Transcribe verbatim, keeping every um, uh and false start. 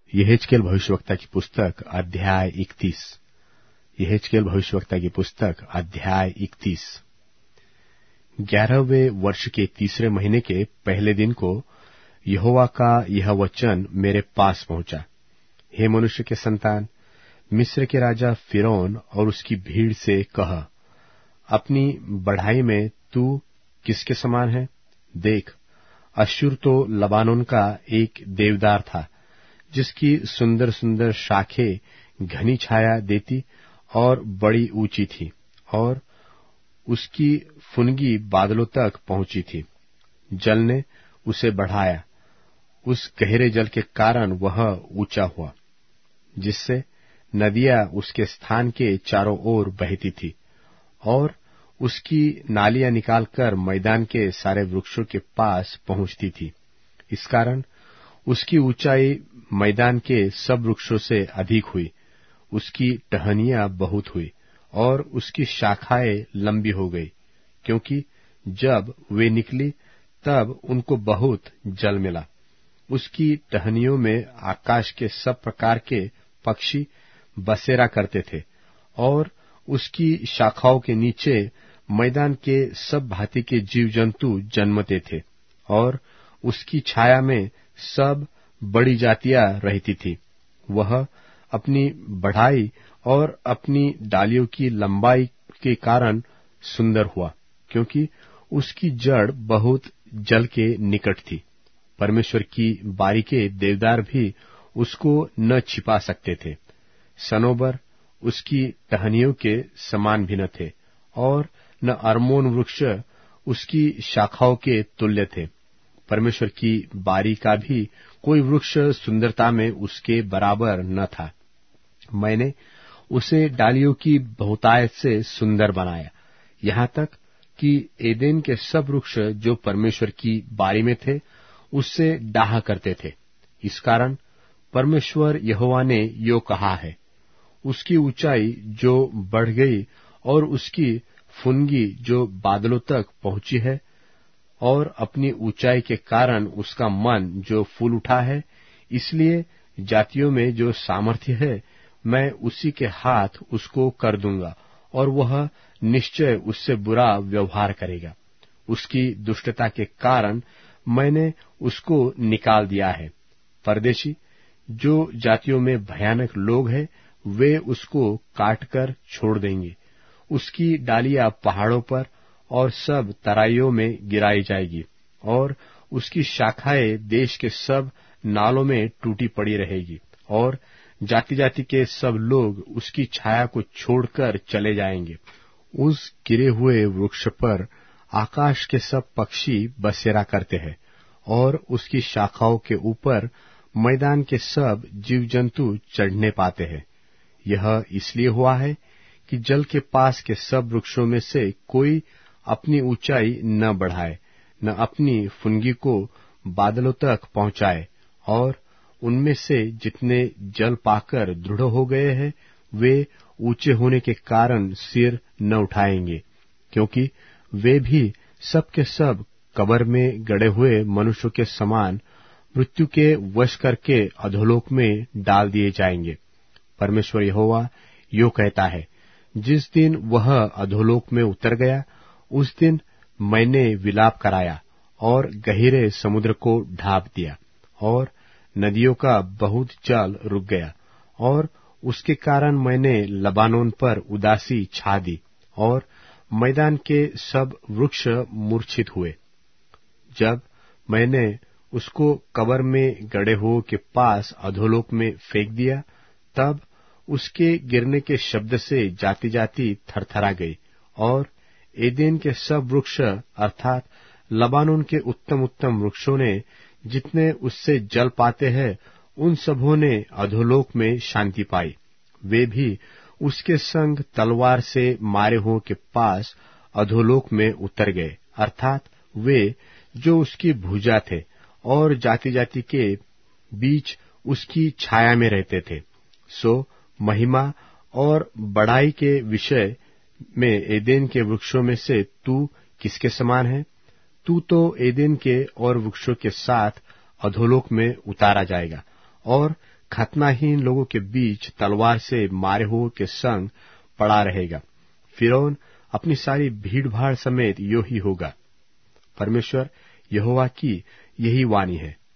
यहेजकेल भविष्यवक्ता की पुस्तक अध्याय इकतीस। यहेजकेल भविष्यवक्ता की पुस्तक अध्याय इकतीस। ग्यारहवें वर्ष के तीसरे महीने के पहले दिन को यहोवा का यह वचन मेरे पास पहुंचा। हे मनुष्य के संतान, मिस्र के राजा फिरौन और उसकी भीड़ से कह, अपनी बढ़ाई में तू किसके समान है? देख, अश्शूर तो लबानोन का एक देवदार था, जिसकी सुंदर सुंदर शाखें घनी छाया देती और बड़ी ऊंची थी, और उसकी फुनगी बादलों तक पहुंची थी। जल ने उसे बढ़ाया, उस गहरे जल के कारण वह ऊंचा हुआ, जिससे नदियां उसके स्थान के चारों ओर बहती थी, और उसकी नालियां निकालकर मैदान के सारे वृक्षों के पास पहुंचती थी। इस कारण उसकी ऊंचाई मैदान के सब वृक्षों से अधिक हुई, उसकी टहनियां बहुत हुई, और उसकी शाखाएं लंबी हो गई, क्योंकि जब वे निकली तब उनको बहुत जल मिला। उसकी टहनियों में आकाश के सब प्रकार के पक्षी बसेरा करते थे, और उसकी शाखाओं के नीचे मैदान के सब भांति के जीव जंतु जन्मते थे, और उसकी छाया में सब बड़ी जातियां रहती थी। वह अपनी बढ़ाई और अपनी डालियों की लंबाई के कारण सुंदर हुआ, क्योंकि उसकी जड़ बहुत जल के निकट थी। परमेश्वर की बारी के देवदार भी उसको न छिपा सकते थे। सनोबर उसकी टहनियों के समान भी न थे, और न अर्मोन वृक्ष उसकी शाखाओं के तुल्य थे। परमेश्वर की बारी का भी कोई वृक्ष सुंदरता में उसके बराबर न था। मैंने उसे डालियों की बहुतायत से सुंदर बनाया, यहाँ तक कि एदेन के सब वृक्ष जो परमेश्वर की बारी में थे, उससे डाह करते थे। इस कारण परमेश्वर यहोवा ने यो कहा है, उसकी ऊंचाई जो बढ़ गई और उसकी फुनगी जो बादलों तक पहुंची है, और अपनी ऊंचाई के कारण उसका मन जो फूल उठा है, इसलिए जातियों में जो सामर्थ्य है, मैं उसी के हाथ उसको कर दूंगा, और वह निश्चय उससे बुरा व्यवहार करेगा। उसकी दुष्टता के कारण मैंने उसको निकाल दिया है। परदेशी जो जातियों में भयानक लोग हैं, वे उसको काटकर छोड़ देंगे। उसकी डालियां पहाड़ों पर और सब तराइयों में गिराई जाएगी, और उसकी शाखाएं देश के सब नालों में टूटी पड़ी रहेगी, और जाति जाति के सब लोग उसकी छाया को छोड़कर चले जाएंगे। उस गिरे हुए वृक्ष पर आकाश के सब पक्षी बसेरा करते हैं, और उसकी शाखाओं के ऊपर मैदान के सब जीव जंतु चढ़ने पाते हैं। यह इसलिए हुआ है कि जल के पास के सब वृक्षों में से कोई अपनी ऊंचाई न बढ़ाए, न अपनी फुनगी को बादलों तक पहुंचाए, और उनमें से जितने जल पाकर दृढ़ हो गए हैं, वे ऊंचे होने के कारण सिर न उठाएंगे, क्योंकि वे भी सब के सब कब्र में गड़े हुए मनुष्यों के समान मृत्यु के वश करके अधोलोक में डाल दिए जाएंगे। परमेश्वर यहोवा यो कहता है, जिस दिन वह अधोलोक में उतर गया, उस दिन मैंने विलाप कराया और गहरे समुद्र को ढांप दिया, और नदियों का बहुत जल रुक गया, और उसके कारण मैंने लबानोन पर उदासी छा दी, और मैदान के सब वृक्ष मूर्छित हुए। जब मैंने उसको कब्र में गड़े हुओं के पास अधोलोक में फेंक दिया, तब उसके गिरने के शब्द से जाति जाति थरथरा गई, और एदेन के सब वृक्ष अर्थात लबानोन के उत्तम उत्तम वृक्षों ने, जितने उससे जल पाते हैं, उन सबों ने अधोलोक में शांति पाई। वे भी उसके संग तलवार से मारे हुओं के पास अधोलोक में उतर गए, अर्थात वे जो उसकी भुजा थे, और जाति जाति के बीच उसकी छाया में रहते थे। सो महिमा और बढ़ाई के विषय में एदेन के वृक्षों में से तू किसके समान है? तू तो एदेन के और वृक्षों के साथ अधोलोक में उतारा जाएगा, और खतनाहीन लोगों के बीच तलवार से मारे हुओं के संग पड़ा रहेगा। फिरौन अपनी सारी भीड़ भाड़ समेत यो ही होगा। परमेश्वर यहोवा की यही वाणी है।